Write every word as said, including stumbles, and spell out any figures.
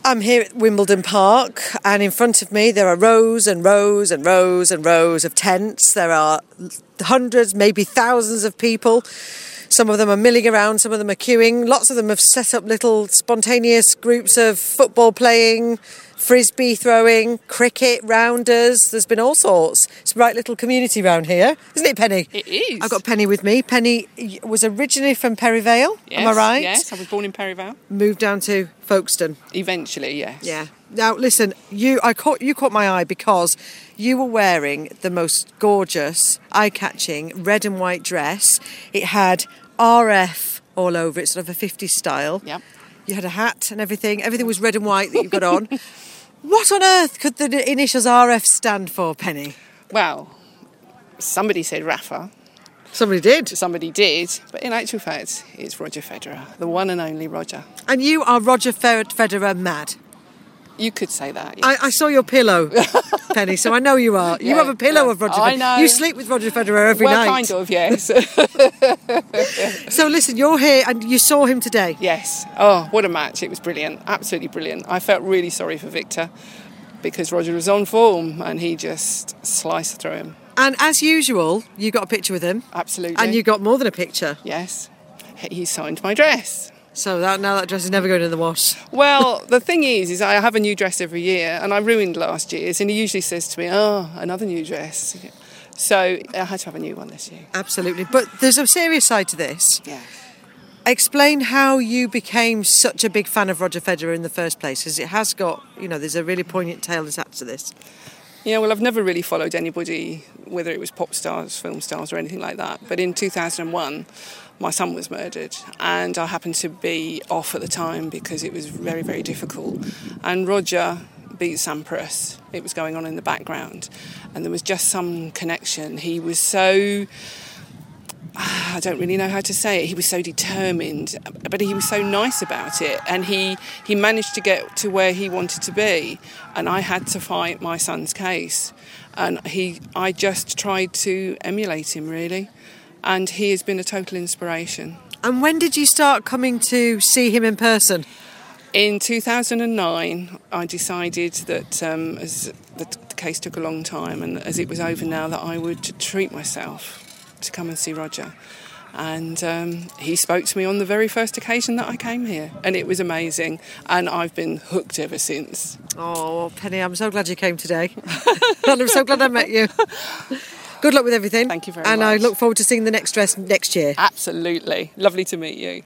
I'm here at Wimbledon Park, and in front of me there are rows and rows and rows and rows of tents. There are hundreds, maybe thousands of people. Some of them are milling around, some of them are queuing. Lots of them have set up little spontaneous groups of football playing, frisbee throwing, cricket, rounders. There's been all sorts. It's a right little community round here, isn't it, Penny? It is. I've got Penny with me. Penny was originally from Perivale, yes, am I right? Yes, I was born in Perivale. Moved down to Folkestone. Eventually, yes. Yeah. Now, listen, you I caught you caught my eye because you were wearing the most gorgeous, eye-catching red and white dress. It had R F all over it, sort of a fifties style. Yep. You had a hat and everything. Everything was red and white that you got on. What on earth could the initials R F stand for, Penny? Well, somebody said Rafa. Somebody did. Somebody did. But in actual fact, it's Roger Federer, the one and only Roger. And you are Roger Federer mad. You could say that, yes. I, I saw your pillow, Penny, so I know you are. You Yeah, have a pillow yeah. of Roger I Federer. know. You sleep with Roger Federer every well, night. kind of, yes. So listen, you're here and you saw him today. Yes. Oh, what a match. It was brilliant. Absolutely brilliant. I felt really sorry for Victor because Roger was on form and he just sliced through him. And as usual, you got a picture with him. Absolutely. And you got more than a picture. Yes. He signed my dress. So that now that dress is never going in the wash. Well, the thing is, is I have a new dress every year, and I ruined last year's, and he usually says to me, oh, another new dress. So I had to have a new one this year. Absolutely. But there's a serious side to this. Yeah. Explain how you became such a big fan of Roger Federer in the first place, because it has got, you know, there's a really poignant tale attached to this. Yeah, well, I've never really followed anybody, whether it was pop stars, film stars or anything like that. But in two thousand one, my son was murdered and I happened to be off at the time because it was very, very difficult. And Roger beat Sampras. It was going on in the background and there was just some connection. He was so... I don't really know how to say it. He was so determined, but he was so nice about it. And he, he managed to get to where he wanted to be. And I had to fight my son's case. And he, I just tried to emulate him, really. And he has been a total inspiration. And when did you start coming to see him in person? In two thousand nine, I decided that um, as the, the case took a long time and as it was over now, that I would treat myself to come and see Roger. And um, he spoke to me on the very first occasion that I came here. And it was amazing. And I've been hooked ever since. Oh, Penny, I'm so glad you came today. And I'm so glad I met you. Good luck with everything. Thank you very and much. And I look forward to seeing the next dress next year. Absolutely. Lovely to meet you.